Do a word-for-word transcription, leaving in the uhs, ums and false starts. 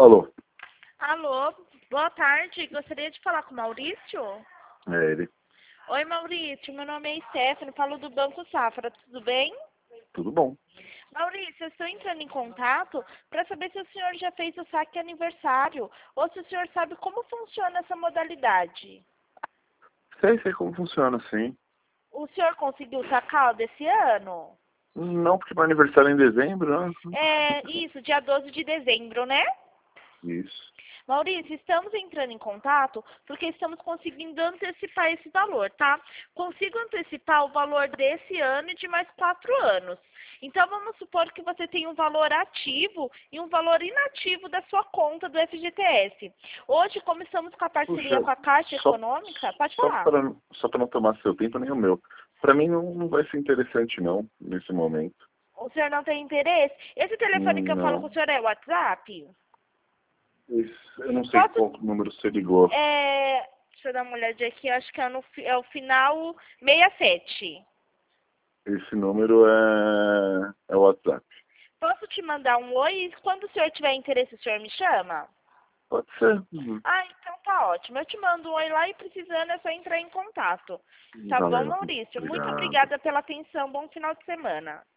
Alô, Alô, boa tarde. Gostaria de falar com o Maurício? é ele. Oi, Maurício. Meu nome é Stephanie, falo do Banco Safra. Tudo bem? Tudo bom? Maurício, eu estou entrando em contato para saber se o senhor já fez o saque aniversário ou se o senhor sabe como funciona essa modalidade. Sei, sei como funciona, sim. O senhor conseguiu sacar o desse ano? Não, porque meu aniversário é em dezembro, né? É isso, dia doze de dezembro, né? Isso. Maurício, estamos entrando em contato porque estamos conseguindo antecipar esse valor, tá? Consigo antecipar o valor desse ano e de mais quatro anos. Então, vamos supor que você tem um valor ativo e um valor inativo da sua conta do F G T S. Hoje, como estamos com a parceria Puxa, com a Caixa só, Econômica, pode só falar. para só para não tomar seu tempo nem o meu. Para mim não, não vai ser interessante não, nesse momento. O senhor não tem interesse? Esse telefone Hum, que eu falo com Não. o senhor é o WhatsApp? Isso, eu não sei Posso... qual número você ligou. É... Deixa eu dar uma olhadinha aqui, acho que é, no, fi- é o final sessenta e sete. Esse número é, é o WhatsApp. Posso te mandar um oi e quando o senhor tiver interesse, o senhor me chama? Pode ser. Uhum. Ah, então tá ótimo. Eu te mando um oi lá e precisando é só entrar em contato. Tá bom, Valeu. Maurício? Muito Obrigado. obrigada pela atenção. Bom final de semana.